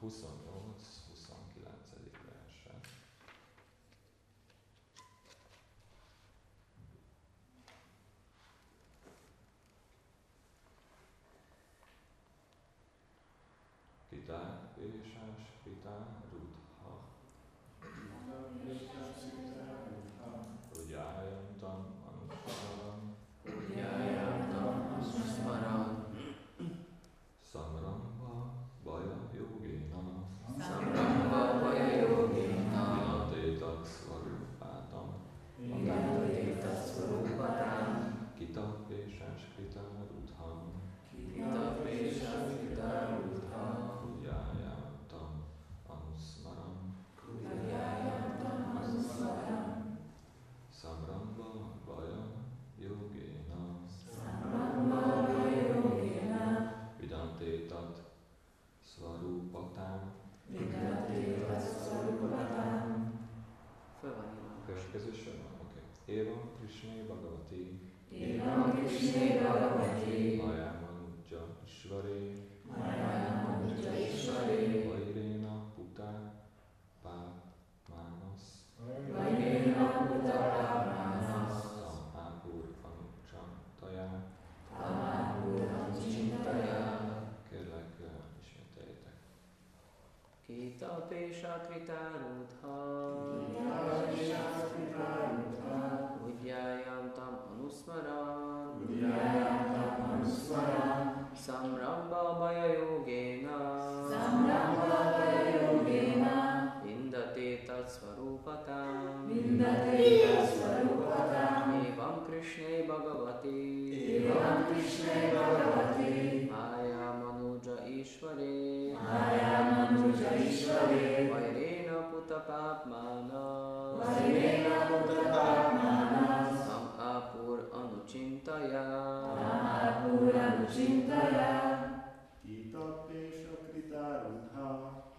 verset. Kita Vésás Kita Rudha Ujjayantam Anusmaram Samramba Baja Yogena Vinatetat Svarupatam Kita Vésás Kita Rudham Ujjayantam Anusmaram Samramba Baja Yogena Vidantetat Svarupatam. Következő sorban, oké. Évam Krisné Bhagavati Mayamanujja Ishvare Vairéna Puta Pāpmanas Tamhapur Anucsantaja. Kérlek, ismételjétek. Kita Vésás Kita Rudha Ujjayantam Anusmaram Samramba Baja Yogena Vindatetat Svarupatam Evam Krishné Bhagavati Mayamanujja Ishvare Vairéna Puta Pāpmanas Tamhapur Anucintaya. Kita Vésás Kita Rudha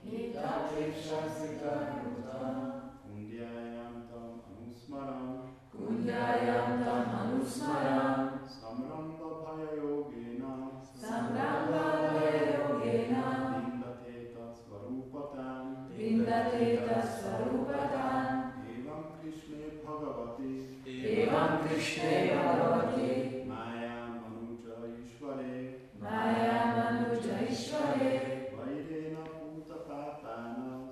Kundyayantam Anusmaram Samramba Bhaya Yogena Vindatetat Svarupatam Evam Krishné Bhagavati Mayamanujja Ishvare Vairéna Puta Pāpmanas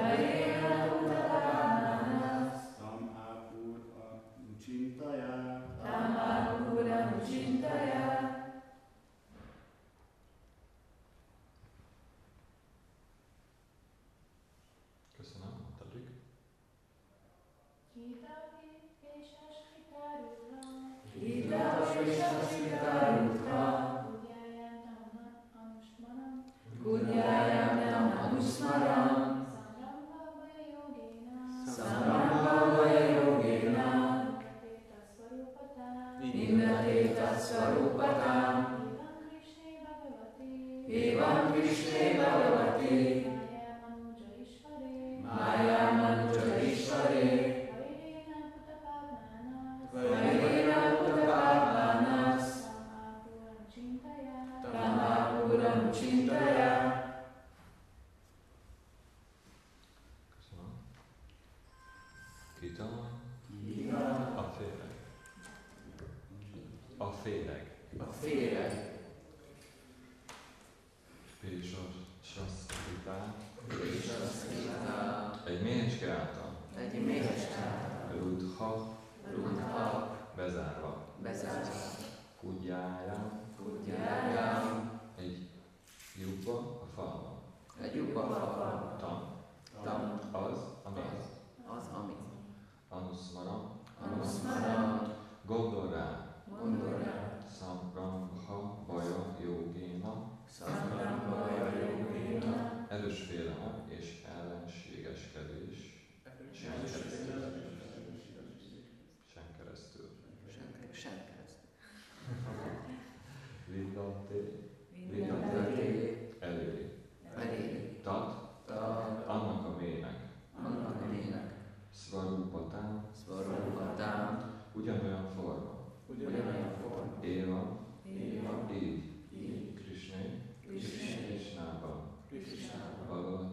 Tamhapur Anucintaya. Köszönöm, Tadrik. Kita Vésás Kita Rudha Ujjayantam Anusmaram Samramba Baja Yogena Vindatetat Svarupatam Evam Krishné Bhagavati Mayamanujja Ishvare Vairéna Puta Pāpmanas Tamhapur Anucintaya. Köszönöm. Kita a féreg. A féreg. Vésás Kita egy méhecske által. Rudha bezárva. Kudjáján egy lyukba a falban. Tam az, ami. Anusmaram gondol rá. Samrambha Baja Yogena erős félelem és ellenségeskedés sen keresztül. Vidante eléri. Tat annak a mének. Svarupatám ugyanolyan forma. Éva így Krishnában Bhagavati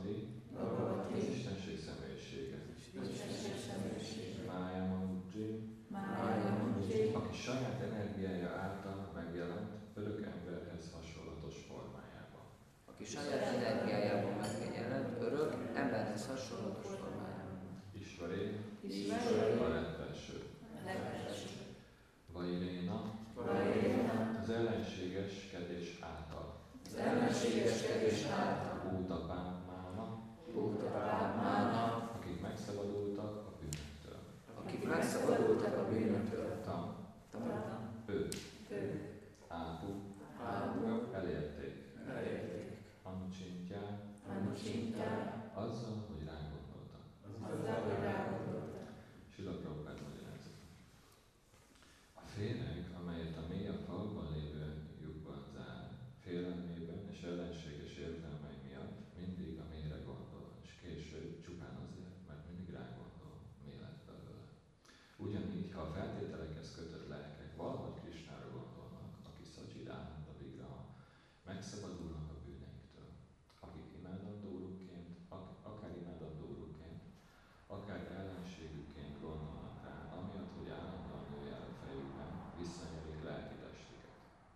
és saját energiájában megkegyeled, örök, emberhez hasonlatos formájában. Isvaré, Isvaré, a legfelső. legfelső. Vairéna, Vairéna, az ellenségeskedés által. az ellenségeskedés által. Bútapámána, Bútapámána, akik megszabadultak a bűnöktől. Akik megszabadultak a bűnöktől. Tam, Tam, ő, ők, ápú, Ábú, elérték. elérték. Anucsintják, Anucsintják, azzal, hogy rágondoltak. azzal, hogy rágondoltak. Sila Prabhupád magyarázata. A féreg, amelyet a mély a falban lévő lyukban zár, félelmében és ellenséges érzelmei miatt mindig a mélyre gondol, és később csupán azért, mert mindig rágondol, mi lett belőle. Ugyanígy, ha a feltételekhez kötött lelkek valahogy Krisnára gondolnak, aki Sacchidánanda Vigraha, megszabadulnak a bűneiktől, akik imádandó urukként, akár imádandó urukként, akár ellenségükként gondolnak rá, amiatt, hogy állandóan nőjel a fejükben, visszanyerik lelki testüket.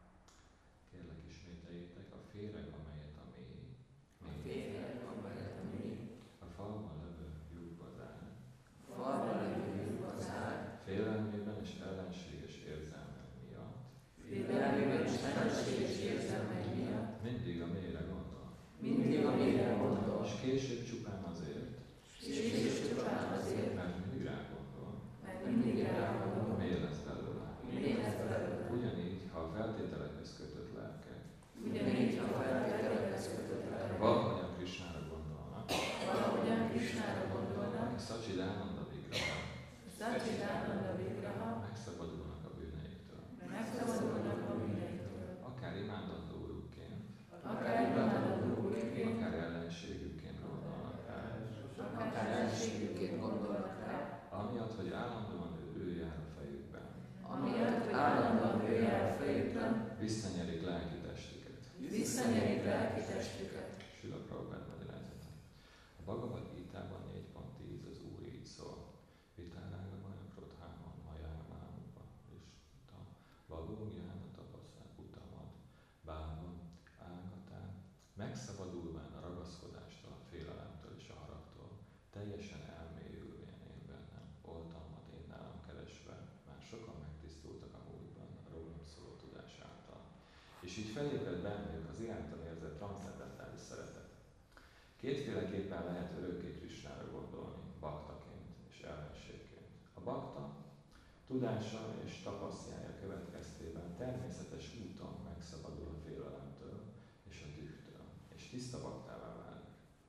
Kérlek ismételjétek, a féreg, amelyet a mély, Féreg, amelyet a mély, a falban levő lyukba zár, falban lévő lyukba zár, félelmében és ellenséges érzelmek miatt, félelmében és ellenséges érzelmei miatt, mindig a mélyre gondol, mindig a mélyre gondol, és később csupán azért, és később csupán azért, mert mindig rágondol, mert mindig rágondol, mély lesz belőle. mi lesz belőle. Ugyanígy, ha a feltételekhez kötött lelkek Ugyanígy, ha feltételekhez kötött lelkek, valahogyan Krisnára gondolnak, valahogyan Krisnára gondolnak, aki Sacchidánanda Vigraha, Sacchidánanda Vigraha, megszabadulnak a bűneiktől, megszabadulnak a bűneiktől, akár imádandó urukként, akár imádandó úrként, akár ellenségükként gondolnak rá, akár ellenségükként gondolnak rá, amiatt, hogy állandóan ő jár a fejükben, amiatt, hogy állandóan ő jár a fejükben, visszanyerik lelki testüket. visszanyerik lelki testüket. Sila Prabhupád magyarázata. A Bhagavad Gitában 4.10 az Úr így szól. Vitárága maja krodháman majámán uparista, valógyána tapasztál utamad, bában, ágatán, megszabadulván a ragaszkodástól, a félelemtől és a haragtól, teljesen elmélyülvén én bennem, oltalmat én nálam keresve, már sokan megtisztultak a múltban a rólam szóló tudás által. És így felébred bennük az irántam érzett transzcendentális szeretet. Kétféleképpen lehet örökké Krisnára gondolni, baktaként és ellenségként. A bakta tudása és tapasztjája következtében természetes úton megszabadul a félelemtől és a dühtől, és tiszta baktává válik.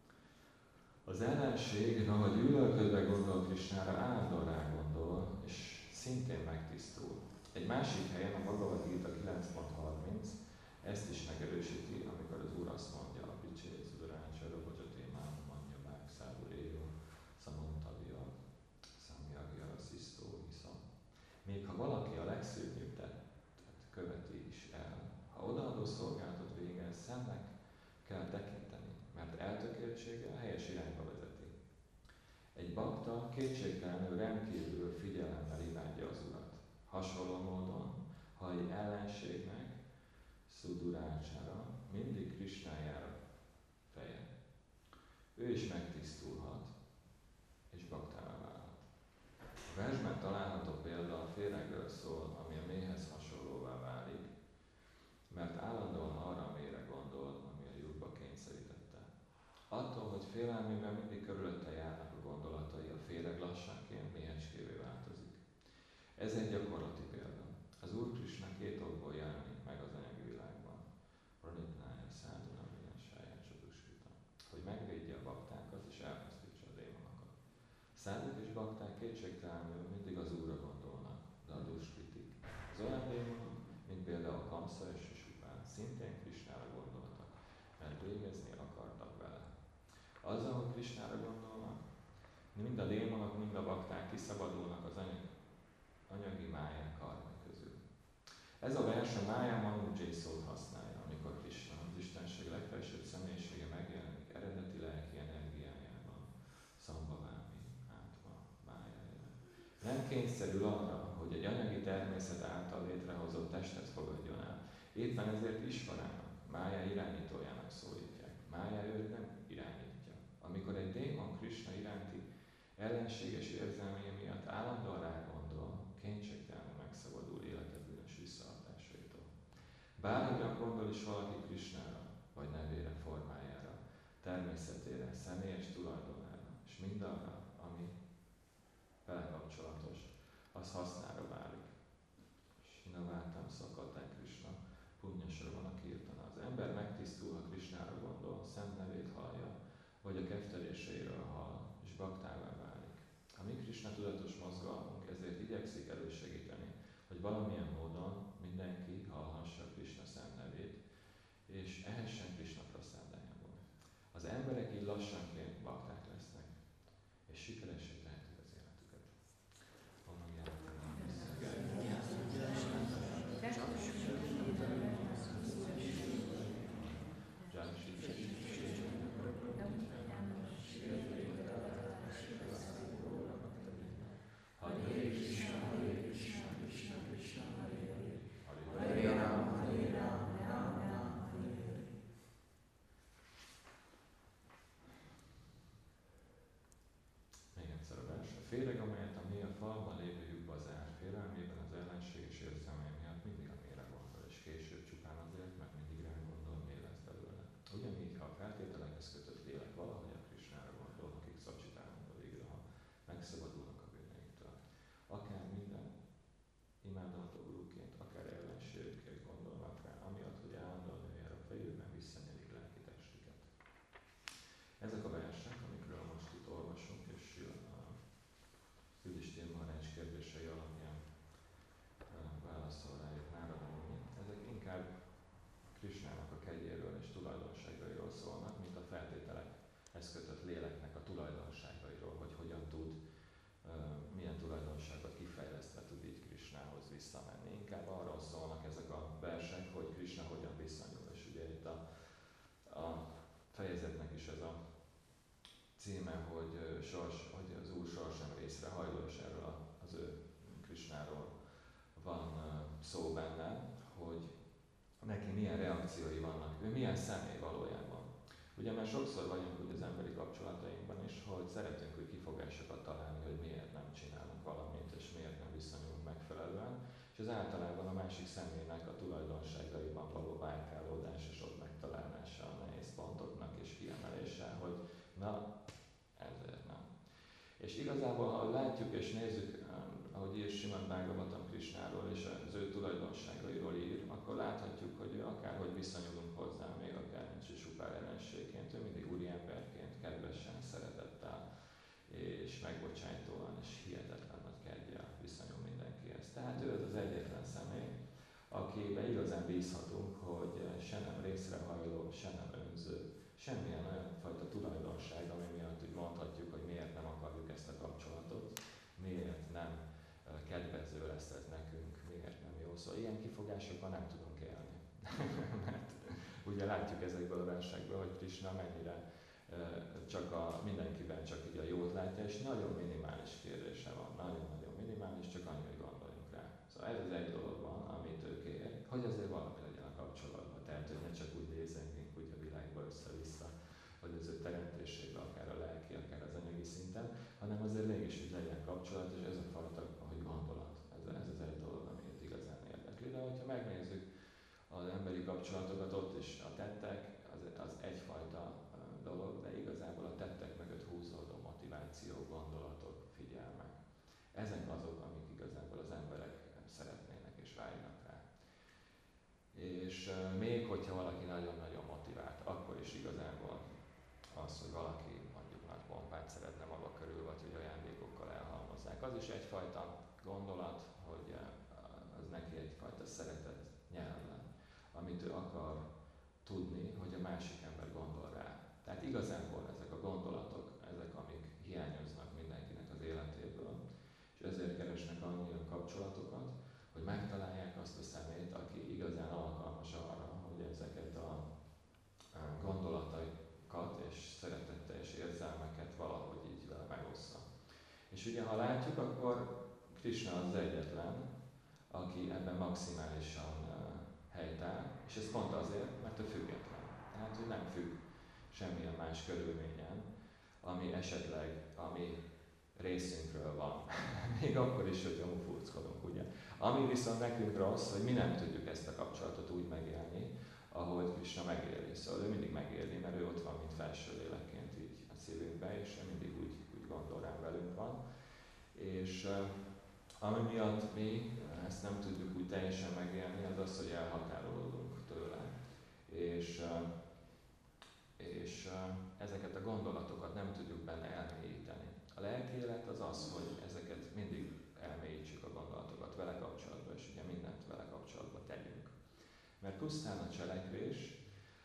Az ellenség, ahogy üvölködve gondol Krisnára, állandóan rágondol, és szintén megtisztul. Egy másik helyen, a Bhagavad Gita 9.30 ezt is megerősíti, amikor az Úr azt mondja, a Picsé, Szudarácsára, Bocsatémán, mondja meg, Szávuréjo, Szamontavia, Szamjagja, Szisztó, Iszam. Még ha valaki a legszörnyűbb tettet követi is el, ha odaadó szolgálatot végez, szemnek kell tekinteni, mert eltökéltsége a helyes irányba vezeti. Egy bakta kétségtelenül rendkívül figyelemmel imádja az Urat. Hasonló módon, ha egy ellenségnek, Szudurácsára, mindig Krisnájára feje. Ő is megtisztulhat, és baktává válhat. A versben található példa a féregről szól, ami a méhhez hasonlóvá válik, mert állandóan arra a mélyre gondol, ami a lyukba kényszerítette. Attól, hogy félelmében mindig körülötte járnak a gondolatai, a féreg lassanként méhecskévé változik. Ez egy gyakorlati példa. Az Úr Krisna két okból jelenik meg az anyagi világban. Pranitnája, száduna, vinassája, csaduskita. Hogy megvédje a baktákat és elpusztítsa a démonokat. Száduk és bakták kétségtelenül mindig az Úrra gondolnak, de a duskritik. Az olyan démonok, mint például a Kamsa és a Supán, szintén Krisnára gondoltak, mert végezni akartak vele. Azzal, hogy Krisnára gondolnak, mind a démonok, mind a bakták kiszabadulnak az anyagi máják karmai közül. Ez a vers a Mája Manujjai szót használja, amikor Krisna, az Istenség legfelsőbb személyisége megjelenik eredeti lelki energiájában, Szambavámi, Átma, Májájában. Nem kényszerül arra, hogy egy anyagi természet által létrehozott testet fogadjon el. Éppen ezért Isvarának, Mája irányítójának szólítják. Mája őt nem irányítja. Amikor egy démon Krishna iránti ellenséges érzelmei miatt állandóan rágondol, kétségtelenül megszabadul élete bűnös visszahatásaitól. Bárhogyan gondol is valaki Krishnára, vagy nevére, formájára, természetére, személyes tulajdonára, és mindarra, ami vele kapcsolatos, az hasznára válik. Sinaváltam szakadtán Krishna, Punyasravana Kirtana. Az ember megtisztul, ha Krishnára gondol, szent nevét hallja, vagy a kefteléseiről hall, és baktává válik. A mi Krishna tudatos mozgalmunk ezért igyekszik elősegíteni, hogy valamilyen módon mindenki hallhassa Krishna szent nevét, és ehessen Krishna praszádájából. Az emberek így lassanként bakták lesznek, és sikeressé tehetik az életüket. Féreg, amelyet a mély a falban lévő lyukba zár, félelmében az ellenséges érzelmei miatt mindig a mélyre gondol, és később csupán azért, mert mindig rá gondol, mély lesz belőle. Ugyanígy, ha a feltételekhez kötött lélek valahogy a Krishnára gondol, akik Szacsitánanda Vigraha, megszabadulnak a bűneiktől. Akár minden imádandó guruként, akár ellenségként gondolnak rá, amiatt, hogy állandóan ő jár a fejükben, visszanyerik lelki testüket. Ezek a versek, amikről most itt olvasunk, és Yudhishthira Maharaj kérdései alapján válaszol rájuk Nárada Muni. Ezek inkább Krishnának a kegyéről és tulajdonságairól szólnak, mint a feltételekhez kötött léleknek a tulajdonságairól, hogy hogyan tud, milyen tulajdonságot kifejlesztve tud így Krishnához visszamenni. Inkább arról szólnak ezek a versek, hogy Krishna hogyan viszonyul. És ugye itt a fejezetnek is ez a címe, hogy az Úr sohasem részrehajló, és erről az ő Krishnáról van szó benne, hogy neki milyen reakciói vannak, ő milyen személy valójában. Ugye már sokszor vagyunk úgy az emberi kapcsolatainkban is, hogy szeretünk úgy kifogásokat találni, hogy miért nem csinálunk valamit, és miért nem viszonyulunk megfelelően, és ez általában a másik személynek a tulajdonságaiban való vájkálódás és ott megtalálása a nehéz pontoknak és kiemelése, hogy na, ezért nem. És igazából, ha látjuk és nézzük, ahogy ír Srimad Bhagavatam Krishnáról és az ő tulajdonságairól ír, akkor láthatjuk, hogy ő akárhogy viszonyulunk hozzá, még akár nincs is upár ellenségként, ő mindig úriemberként, kedvesen, szeretettel és megbocsájtóan és hihetetlen nagy keggyel viszonyul mindenkihez. Tehát ő az az egyetlen személy, akiben igazán bízhatunk, hogy se nem részrehajló, se nem önző, semmilyen olyan fajta tulajdonság, ami miatt úgy mondhatjuk, hogy miért nem akarjuk ezt a kapcsolatot, miért nem kedvező lesz ez nekünk, miért nem jó. Szóval ilyen kifogásokkal nem tudunk élni. Mert ugye látjuk ezekből a versekből, hogy Krishna mennyire mindenkiben csak így a jót látja, és nagyon minimális kérdése van, nagyon-nagyon minimális, csak annyi, hogy gondoljunk rá. Szóval ez az egy dolog van, amit ő kér, hogy azért valami legyen a kapcsolatban. Tehát, hogy ne csak úgy nézzünk úgy a világba össze-vissza, hogy az ő teremtésében, akár a lelki, akár az anyagi szinten, hanem azért mégis úgy legyen kapcsolat, és ez a fajta, hogy gondolat. Ez az egy dolog, ami igazán érdekli. De hogyha megnézzük az emberi kapcsolatokat, ott is a tettek, az egyfajta dolog, de igazából a tettek mögött húzódó motiváció, gondolatok, figyelmek. Ezek azok, amik igazából az emberek szeretnének és vágynak rá. És még hogyha valaki nagyon-nagyon motivált, akkor is igazából az, hogy valaki mondjuk nagy pompát szeretne maga körül, vagy hogy ajándékokkal elhalmozzák. Az is egyfajta gondolat, hogy az neki egyfajta szeretet nyelven, amit ő akar tudni, hogy a másik ember gondol rá. Tehát igazából ezek a gondolatok, ezek, amik hiányoznak mindenkinek az életéből, és ezért keresnek annyian kapcsolatokat, hogy megtalálják azt a személyt, aki igazán alkalmas arra, hogy ezeket a gondolataikat és szeretetteljes érzelmeket valahogy így vele megossza. És ugye, ha látjuk, akkor Krishna az egyetlen, aki ebben maximálisan helytáll, és ez pont azért, mert ő független. Tehát ő nem függ semmilyen más körülményen, ami esetleg a mi részünkről van. Még akkor is, hogy homofurckodunk, ugye. Ami viszont nekünk rossz, hogy mi nem tudjuk ezt a kapcsolatot úgy megélni, ahogy Krishna megéli. Szóval ő mindig megéli, mert ő ott van, mint felső lélekként így a szívünkbe, és ő mindig úgy gondol rám, velünk van. És ami miatt mi ezt nem tudjuk úgy teljesen megélni, az az, hogy elhatárolódunk tőle. És ezeket a gondolatokat nem tudjuk benne elmélyíteni. A lelki élet az az, hogy ezeket mindig elmélyítsük a gondolatokat vele kapcsolatban, és ugye mindent vele kapcsolatban tegyünk. Mert pusztán a cselekvés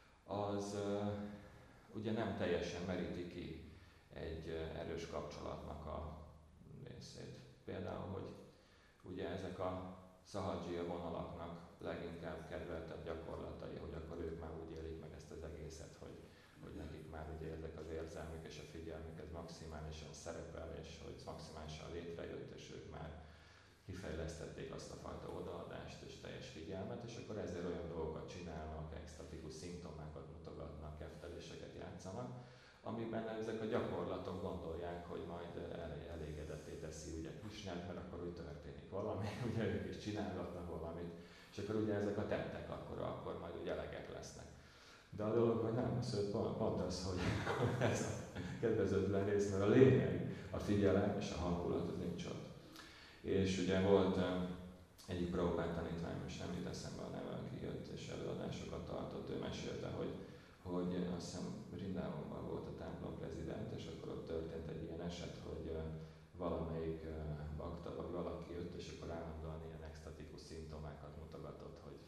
az ugye nem teljesen meríti ki egy erős kapcsolatnak a részét. Például, hogy ugye ezek a szahadzsia vonalaknak leginkább kedveltebb gyakorlatai, hogy akkor ők már úgy élik meg ezt az egészet, hogy nekik már ugye ezek az érzelmük és a figyelmük ez maximálisan szerepel, és hogy ez maximálisan létrejött, és ők már kifejlesztették azt a fajta odaadást és teljes figyelmet, és akkor ezért olyan dolgokat csinálnak, extatikus szimptomákat mutogatnak, kefteléseket játszanak, amiben ezek a gyakorlatok gondolják, hogy majd elégedetté teszi ugye Krisnát, mert akkor úgy történik valami, ugye ők is csinálgatnak valamit, és akkor ugye ezek a tettek akkor majd ugye elegek lesznek. De a dolog, hogy nem, szóval pont az, hogy ez a kedvezőtlen rész, mert a lényeg, a figyelem és a hangulat az nincs ott. És ugye volt egyik Prabhupád tanítvány, most nem jut eszembe a neve, aki jött és előadásokat tartott, ő mesélte, hogy azt hiszem Vrindávonban volt a templom prezident, és akkor ott történt egy ilyen eset, hogy valamelyik bakta vagy valaki jött, és akkor állandóan ilyen extatikus szimptomákat mutogatott, hogy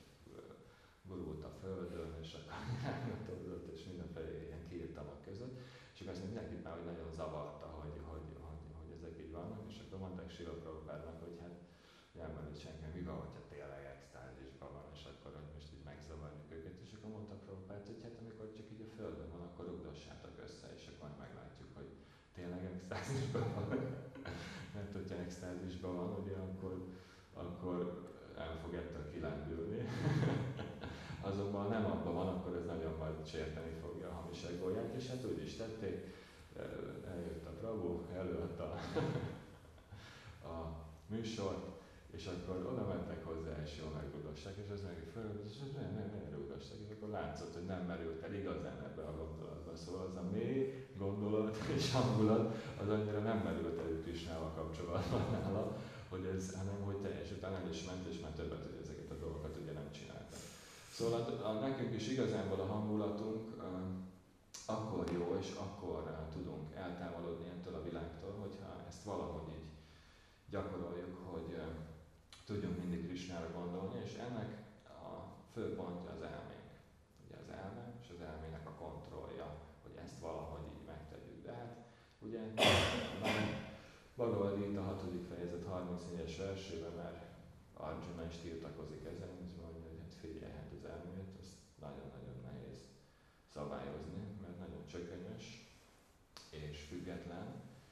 gurult a földön, és akkor irányítozott, és mindenféle ilyen kiirtalmak között. És akkor azt mindenkit már hogy nagyon zavarta, hogy ezek így vannak, és akkor mondták Srila Prabhupádnak, hogy hát nem merült senki, mi van, hogyha tényleg extázisban van, és akkor hogy most így megzavarjuk őket, és akkor mondta Prabhupád, hogy hát amikor csak így a földön van, akkor rugdossátok össze, és akkor meglátjuk, hogy tényleg extázisban van. Mert hogyha extázisban van, ugye akkor el fog ettől kilendülni. Azonban nem abban van, akkor ez nagyon majd sérteni fogja a hamiságóját, és hát úgy is tették, eljött a Prabhu, előadta a műsort, és akkor oda mentek hozzá, és jól megrugdosták, és az meg föl, és nem rugdosták, és akkor látszott, hogy nem merült el igazán ebbe a gondolatba. Szóval az a mély gondolat és hangulat, az annyira nem merült el Krisnával kapcsolatban nála, hogy ez, hanem hogy teljesen el is ment, és már többet, hogy ezeket a dolgokat ugye nem csináltak. Szóval nekünk is igazából a hangulatunk akkor jó, és akkor tudunk eltávolodni ettől a világtól, hogyha ezt valahogy így gyakoroljuk, hogy tudjunk mindig Krisnára gondolni, és ennek a fő pontja az elménk. Ugye az elme és az elmének a kontrollja, hogy ezt valahogy így megtegyük. De hát ugye Bhagavad Gita 6. fejezet 34-es versében már Arjuna is tiltakozik ezen, és mondja, hogy hát figyelj, hát az elmét, azt nagyon-nagyon nehéz szabályozni, mert nagyon csökönyös, és független,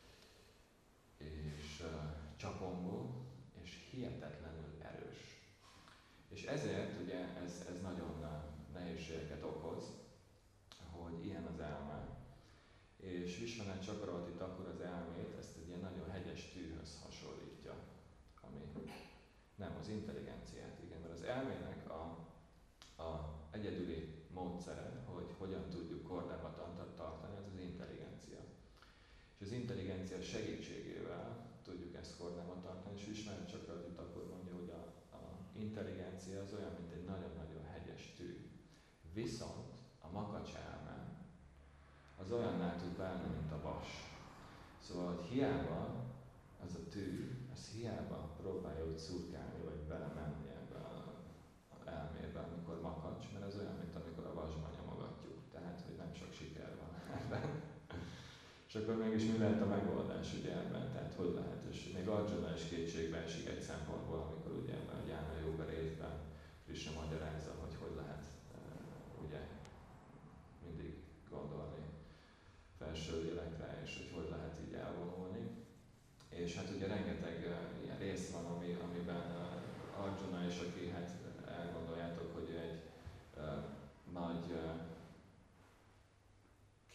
és csapongó, és hihetetlenül erős. És ezért ugye ez nagyon nehézségeket okoz, hogy ilyen az elme, és Vishwanath Chakravarti Thakur az elmét ezt egy ilyen nagyon hegyes tűhöz hasonlítja, ami nem az intelligenciát, igen, mert az elmének a egyedüli módszere, hogy hogyan tudjuk kordában tartani, az az intelligencia. És az intelligencia segítségével tudjuk ezt kordában tartani, és Vishwanath Chakravarti Thakur mondja, hogy a intelligencia az olyan, mint egy nagyon-nagyon hegyes tű. Viszont a makacs-elme az olyanná tud válni, mint a vas. Szóval, hogy hiába az a tű, az hiába próbálja úgy szurkálni, vagy belemenni ebbe az elmébe, amikor makacs, mert az olyan, mint amikor a vasban nyomogatjuk. Tehát, hogy nem sok siker van ebben. És akkor mégis mi lehet a megoldás ugye ebben? Tehát hogy lehet? És még Arjuna is kétségbe esik egy szempontból, amikor ugye ebben a Jnana Yoga részben Krishna magyarázza, hogy lehet ugye mindig gondolni felső lélekre, és hogy lehet így elvonulni. És hát ugye rengeteg ilyen rész van, amiben Arjuna is, aki hát elgondoljátok, hogy egy nagy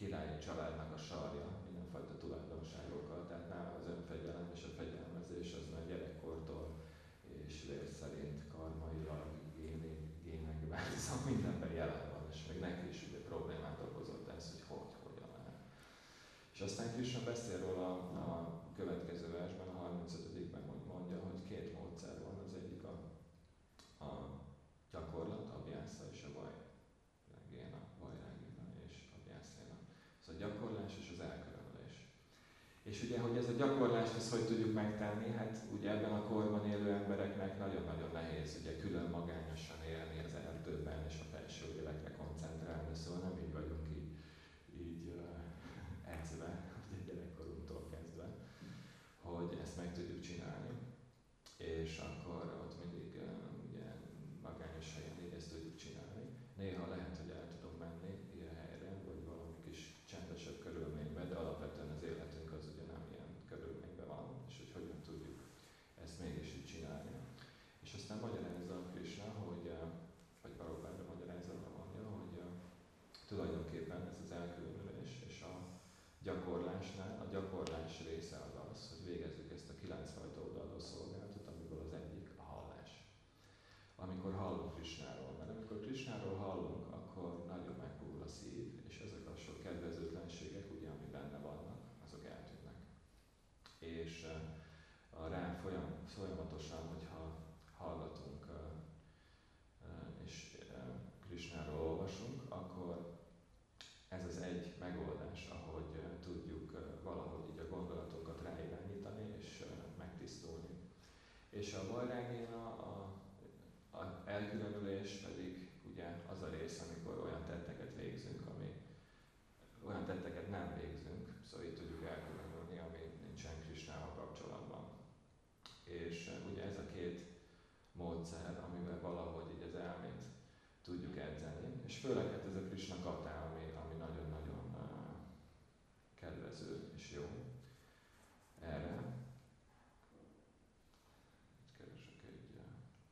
aztán Krishna beszél róla a következő versben, a 35-ben mondja, hogy két módszer van, az egyik a gyakorlat, a abhyásza és a vajrágéna és abhyászéna. Szóval a gyakorlás és az elkülönülés. És ugye, hogy ez a gyakorlást, ezt hogy tudjuk megtenni? Hát ugye ebben a korban élő embereknek nagyon-nagyon nehéz ugye külön magányosan élni az erdőben és a felső lélekre koncentrálni, szóval nem így vagyunk így edzve, ugye gyerekkorunktól kezdve, hogy ezt meg tudjuk csinálni. És akkor ott mindig ugye magányos helyen így ezt tudjuk csinálni. Néha lehet, hogy el tudunk menni ilyen helyre, vagy valami kis csendesebb körülményben, de alapvetően az életünk az ugye nem ilyen körülményben van, és hogy hogyan tudjuk ezt mégis így csinálni. És aztán magyarázza a Krishna, vagy Prabhupáda magyarázatban mondja, hogy tulajdonképpen ez az elkülönülés és a gyakorlásnál, a gyakorlás része az, hogy végezzük ezt a 9 fajta odaadó szolgálatot, amiből az egyik a hallás. Amikor hallunk Krishnáról, mert amikor Krishnáról hallunk, akkor nagyon megpuhul a szív, és ezek a sok kedvezőtlenségek, ugye, ami benne vannak, azok eltűnnek. És rá folyamatosan, hogyha hallgatunk és Krishnáról olvasunk, akkor ez az egy megoldás, ahogy tudjuk valahogy így a gondolatunkat ráirányítani és megtisztulni. És a vajrágéna, a elkülönülés pedig ugye az a rész, amikor olyan tetteket végzünk, olyan tetteket nem végzünk, szóval így tudjuk elkülönülni, ami nincsen Krishnával kapcsolatban. És ugye ez a két módszer, amivel valahogy így az elmét tudjuk edzeni, és főleg hát ez a Krishna katá, ami nagyon-nagyon kedvező és jó erre. Keresek egy... Igen.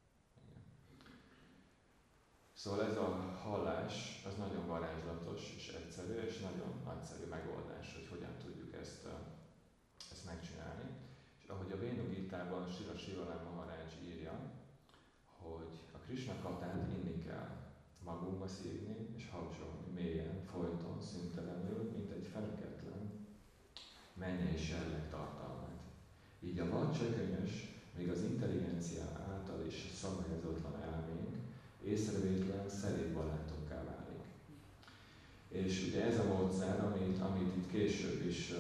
Szóval ez a hallás, az nagyon varázslatos és egyszerű, és nagyon nagyszerű megoldás, hogy hogyan tudjuk ezt megcsinálni. És ahogy a Venu Gitában Srila Sivalám Maharaj írja, hogy a Krishna katát inni kell, magunkba szívni és habzsolni mélyen, folyton, szüntelenül, mint egy feneketlen mennyei serleg tartalmát. Így a vad csökönyös, még az intelligencia által is szabályozatlan elménk észrevétlen szerény barátunká válik. És ugye ez a módszer, amit itt később is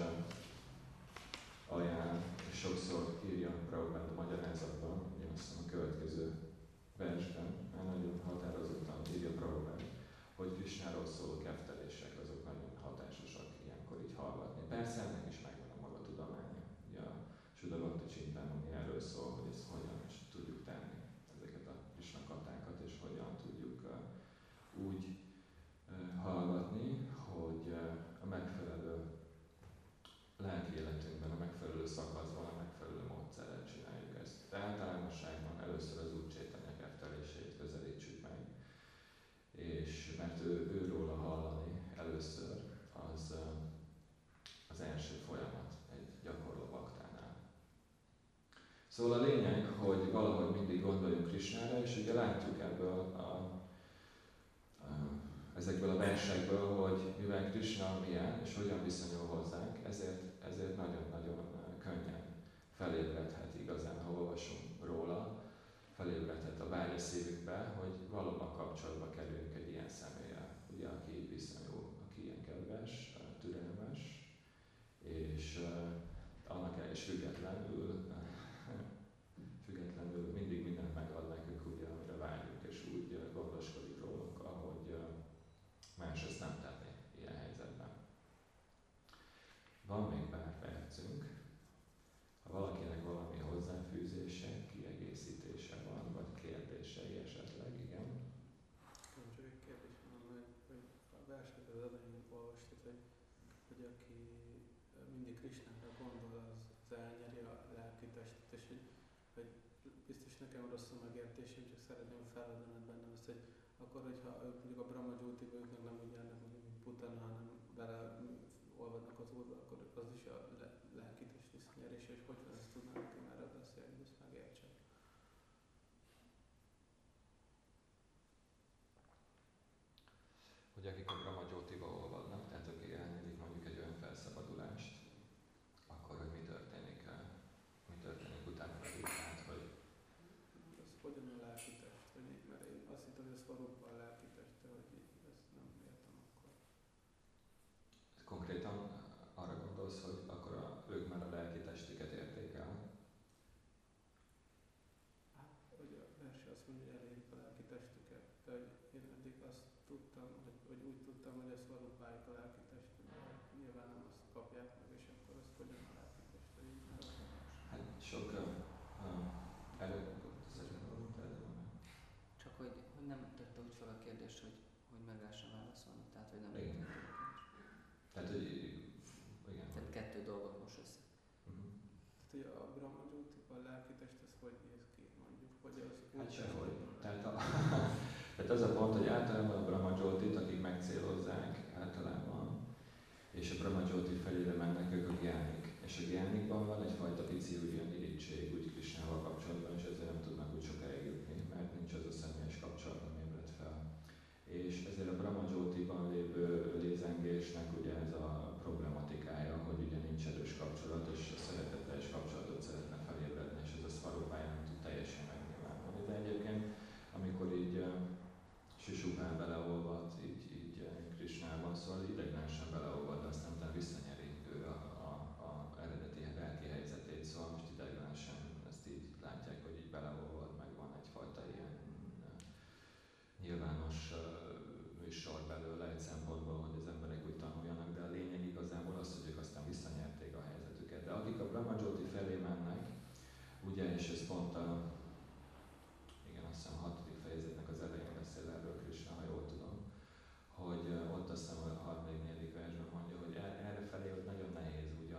ajánl, és sokszor írja Prabhupáda magyarázatban, ugye azt hiszem a következő versben, már nagyon határozottan írja Prabhupáda, hogy Krishnáról szóló keftelések, azok nagyon hatásosak ilyenkor így hallgatni. Persze ennek is megvan a maga tudománya. Ugye a Suddha Bhakti Csintamani erről szól, hogy ezt hogyan is tudjuk tenni, ezeket a Krishna katákat, és hogyan tudjuk úgy hallgatni, hogy a megfelelő lelki életünkben, a megfelelő szakaszban, a megfelelő módszerrel csináljuk ezt. De általánosságban először az Úr Csaitanya keftelését közelítsük meg, és mert őróla hallani először az első folyamat egy gyakorló baktánál. Szóval a lényeg, hogy valahogy mindig gondoljunk Krishnára, és ugye látjuk ebből ezekből a versekből, hogy mivel Krishna milyen és hogyan viszonyul hozzánk, ezért nagyon-nagyon könnyen felébredhet igazán, ha olvasunk róla, felébredhet a vágya szívükbe, hogy valóban kapcsolatba kerüljünk egy ilyen személlyel, ugye, aki így viszonyul, aki ilyen kedves, türelmes, és annak is függetlenül mindig mindent megad nekünk, ugye, amire vágyunk, és úgy gondoskodik rólunk, ahogy más ezt nem tenni ilyen helyzetben. Van még pár percünk. Ha valakinek valami hozzáfűzése, kiegészítése van, vagy kérdései esetleg, igen. Csak egy kérdés van, hogy a verset az elején olvastad, hogy aki mindig Krishnára gondol, az elnyeri a lelki testet, és hogy biztos nekem rosszul megértésem, csak szeretném feladni bennem azt, hogy akkor, hogyha ők mondjuk a Brahma Jyotiba, ők nem úgy járnak, mondjuk Putana, hanem bele olvadnak az úrba, akkor az is a lelki test visszanyerése, és hogy van ezt tudnám nekem erről beszélni, hogy ezt megértsek. Hogy akik a Brahma Jyotiba olvadnak, tehát akik elnyerik mondjuk egy olyan felszabadulást, Svarupa a lelki teste, hogy így ezt nem értem akkor. Konkrétan arra gondolsz, hogy akkor ők már a lelki testüket érték el? Hát, hogy a verse azt mondja, hogy elérik a lelki testüket, de hogy én eddig azt tudtam, hogy úgy tudtam, hogy a Svarupáik a lelki testük, de nyilván nem azt kapják meg, és akkor azt hogyan a lelki teste így Hát sok előbb Csak hogy nem tette úgy fel a kérdést, hogy meg lehessen válaszolni, tehát hogy nem Igen. értettem. Tehát, hogy igen. Tehát kettő dolgot most össze. Tehát, hogy a Brahma Jyotika, a lelki test, ez hogy néz ki, mondjuk, hogy az Hát sehogy. Tehát az a pont, hogy általában a Brahma Jyotit, akik megcélozzák általában, és a Brahma Jyoti felére mennek, ők a gyánik. És a gyánikban van egyfajta pici ilyen irítség, úgy Krisnával kapcsolatban, és ezért nem tudnak úgy sokáig jutni, mert nincs az a személyes kapcsolat, nem ébred fel. És ezért a Brahma Jyotiban lévő lézengésnek ugye ez a problematikája, hogy ugye nincs erős kapcsolat, és a szeretetteljes kapcsolatot szeretne felébredni, és ez a Svarupáján nem tud teljesen megnyilvánulni. De egyébként, amikor így Sisupán beleolvad, így Krisnában, szóval ideiglenesen beleolvad, de aztán utána visszanyeri ő a eredeti lelki helyzetét, szóval most ideiglenesen ezt így látják, hogy így beleolvad, meg van egyfajta ilyen nyilvános műsor belőle egy szempontból, hogy az emberek úgy tanuljanak, de a lényeg igazából az, hogy ők aztán visszanyerték a helyzetüket. De akik a Brahma Jyoti felé mennek, ugye, és ez pont igen, azt hiszem a 6. fejezetnek az elején beszél erről Krisna, ha jól tudom, hogy ott azt hiszem a 3.-4. versben mondja, hogy erre felé hogy nagyon nehéz ugye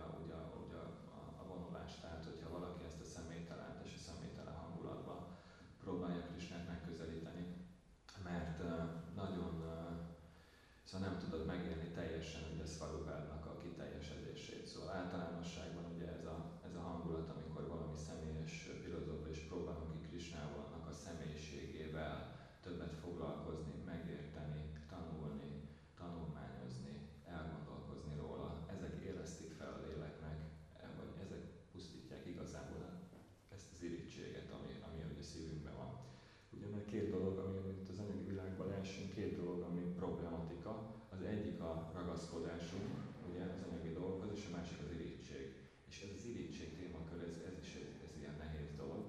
a vonulás, tehát hogyha valaki ezt a személytelent és a személytelen hangulatban próbálja Krisnát megközelíteni, mert nagyon, szóval nem tudod megélni teljesen ugye Svarupádnak a kiteljesedését. Szóval általánosságban ugye ez a hangulat, amikor valami személyes filozófia és próbálunk ki Krisnával, annak a személyiségével többet foglalkozni, megérteni, tanulni, tanulmányozni, elgondolkozni róla. Ezek élesztik fel a léleknek, vagy ezek pusztítják igazából ezt az irítséget, ami ugye szívünkben van. Ugye mert két dolog, ami itt az anyagi világban leesünk, két dolog, ami problematika. Az egyik a ragaszkodásunk, ugye az anyagi dolgokhoz, és a másik az irítség. És ez az irítség témakör, ez is ez ilyen nehéz dolog.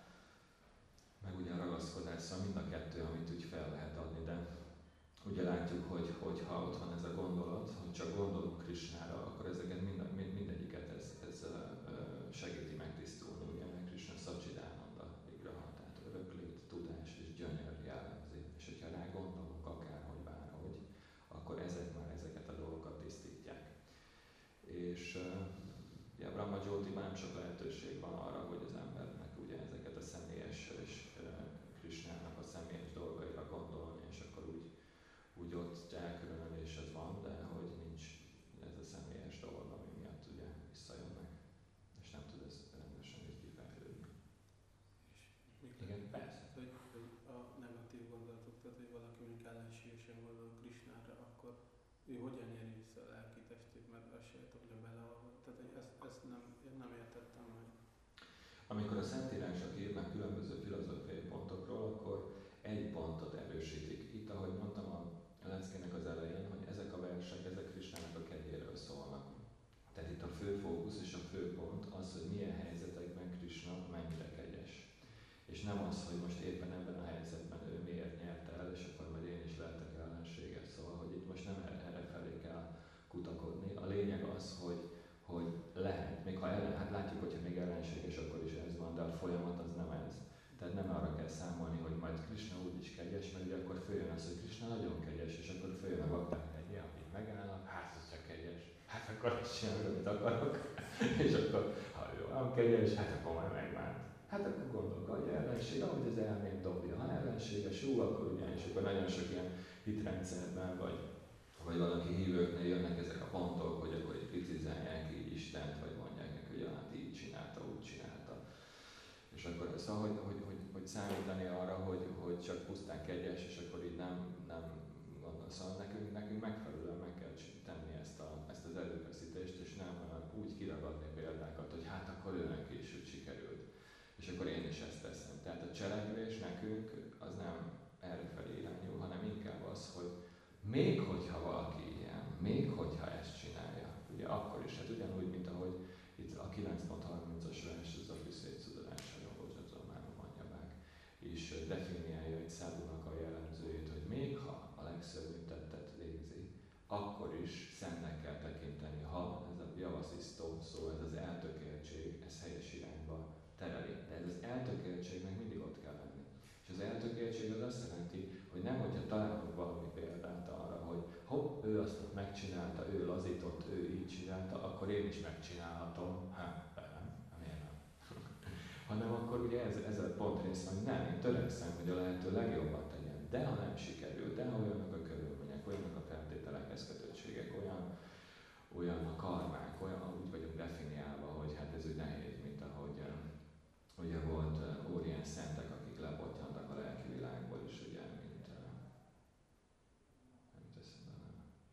Meg ugye a ragaszkodás, szóval mind a kettő, amit úgy fel lehet adni, de ugye látjuk, hogy ha ott van ez a gondolat, hogy csak gondolunk Krisnára, akkor ezeket mindegyiket ez segíti megtisztulni, ugye, mert Krisna Sacchidánanda Vigraha, tehát öröklét, tudás és gyönyör jellemzi. És hogyha rá gondolunk akárhogy, bárhogy, akkor ezek már ezeket a dolgokat tisztítják. És a Brahma Jyotiban nem sok lehetőség van arra, hogy az embernek ugye ezeket a személyes és Krisnának a személyes dolgaira gondolni, és akkor úgy ott elkülönülés ez van, de hogy nincs ez a személyes dolog, ami miatt ugye visszajönnek, és nem tud ez rendesen így kifejlődni. Igen, persze. Hogy a negatív gondolatok, tehát hogy valaki mondjuk ellenségesen gondol Krisnára, akkor ő hogyan nyeri vissza a lelki testét, mert azt se értem, hogy beleolvad. Tehát ezt nem értettem meg. Amikor a Szentírások írnak különböző filozófiai pontokról, akkor egy pontot erősítik. Itt, ahogy mondtam a leckének az elején, hogy ezek a versek, ezek Krisnának a kedvéről szólnak. Tehát itt a fő fókusz és a fő pont az, hogy milyen helyzetekben Krisna mennyire kegyes. És nem az, hogy most éppen ebben a helyzetben ő miért nyerte el, és akkor majd én is lehetek ellenséges. Szóval, hogy itt most nem erre felé kell kutakodni. A lényeg az, hogy lehet, még ha hát látjuk, hogyha még ellenséges, akkor is ez van, de a folyamat az nem ez. Tehát nem arra kell számolni, hogy majd Krisna úgyis kegyes, mert ugye akkor följön az, hogy Krisna nagyon kegyes, és akkor följön a bakták hegye, akik megállnak, hát ez csak kegyes, hát akkor azt csinálom, amit akarok, és akkor, ha ő olyan kegyes, hát akkor majd megvált. Hát akkor gondolkodj, ellenség, ahogy az elmém dobja, ha ellenséges, jó, akkor ugyanis, akkor nagyon sok ilyen hitrendszerben, vagy valaki hívőknél jönnek ezek a pontok, hogy akkor kritizálják így Istent, vagy mondják neki, hogy hát így csinálta, úgy csinálta. És akkor szóval, hogy számítani arra, hogy csak pusztán kegyes, és akkor így nem gondol. Szóval nekünk megfelelően meg kell tenni ezt az erőfeszítést, és nem úgy kiragadni példákat, hogy hát akkor őnek is úgy sikerült. És akkor én is ezt teszem. Tehát a cselekvés nekünk az nem errefelé még hogyha valaki ilyen, még hogyha ezt csinálja, ugye akkor is, hát ugyanúgy, mint ahogy itt a 9.30-as vers, ez a fűszétszudorásra javaslatomában mondjabák, és definiálja egy szádúnak a jellemzőjét, hogy még ha a legszörnyűbb tettet végzi, akkor is szentnek kell tekinteni, ha ez a javaszisztó szó, ez az eltökéltség, ez helyes irányba tereli. De ez az eltökéltségnek mindig ott kell lenni. És az eltökéltség az azt jelenti, hogy nem, hogyha találunk valami példát arra, hogy hopp, ő azt ott megcsinálta, ő lazított, ő így csinálta, akkor én is megcsinálhatom. Miért nem? Hanem akkor ugye ez a pontrész, hogy nem, én törekszem, hogy a lehető legjobbat tegyen. De ha nem sikerül, de ha olyanok a körülmények, olyanok a feltételekhez kötöttségek, olyan a karmák, olyan úgy vagyunk definiálva, hogy hát ez úgy nehéz, mint ahogy ugye volt óriás szentek, akik lepottyantak a lelki világból is, ugye, mint nem teszem bele.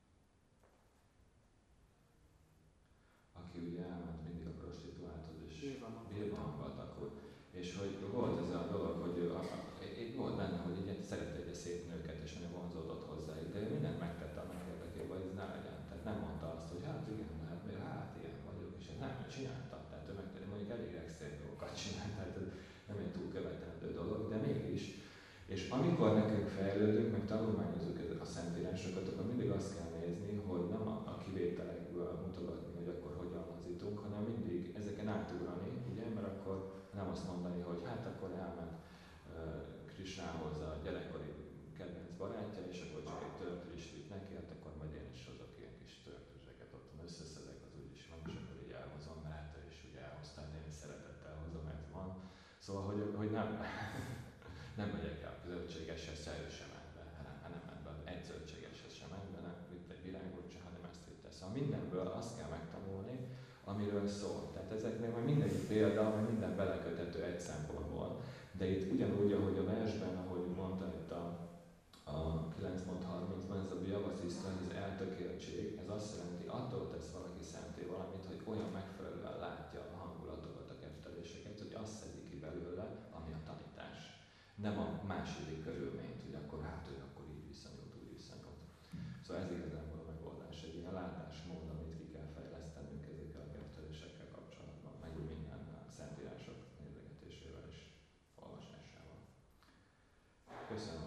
Aki ugye elment mindig a prostituálthoz, és birbangatakul. És hogy volt ez a dolog, hogy volt benne, hogy így szerette egy szép nőket, és nagyon vonzódott hozzájuk, de ő mindent megtette annak érdekében, hogy ez ne legyen. Tehát nem mondta azt, hogy hát igen, hát még hát ilyen vagyok, és nem, csinálta. Tehát ő megtette, mondjuk elég extrém dolgokat csinált, tehát ez nem egy túl követendő dolog, de mégis. És amikor nekünk fejlődünk, meg tanulmányozunk a szentírásokat, akkor mindig azt kell nézni, hogy nem a kivételekből mutogatni, hogy akkor hogyan lazítunk, hanem mindig ezeken átugrani, ugye, mert akkor nem azt mondani, hogy hát akkor elment Krisnához a gyerekkori kedvenc barátja, és akkor csak egy törtős vitt neki, hát akkor majd én is hozok ilyen kis törtőzseket, otthon összeszedek, az úgyis van, és akkor így elhozom, mert hát ő is ugye elhoztál, én is szeretettel hozom, ez van. Szóval, hogy nem megyek el a zöldségeshez, se sem ment be, nem ment be, egy zöldségeshez sem ment be, nem vitt egy virágot se, hanem ezt vitte. Szóval mindenből azt kell megtanulni, amiről szól. Tehát ezeknél majd mindegyik példa, majd minden beleköthető egy szempontból. De itt ugyanúgy, ahogy a versben, ahogy mondta itt a 9.30-ban, ez a javasziszta, ez az eltökéltség, ez azt jelenti, attól tesz valaki szenté valamit, hogy olyan megfelelően látja a hangulatokat, a ketteléseket, hogy azt szedik ki belőle, ami a tanítás. Nem a második körülményt, hogy akkor hát ő akkor így viszonyult, úgy viszonyult. Szóval ez igazából a megoldás, egy ilyen látásmód, amit ki kell fejlesztenünk ezekkel a kettelésekkel kapcsolatban, meg úgy minden szentírások nézegetésével és olvasásával. Köszönöm.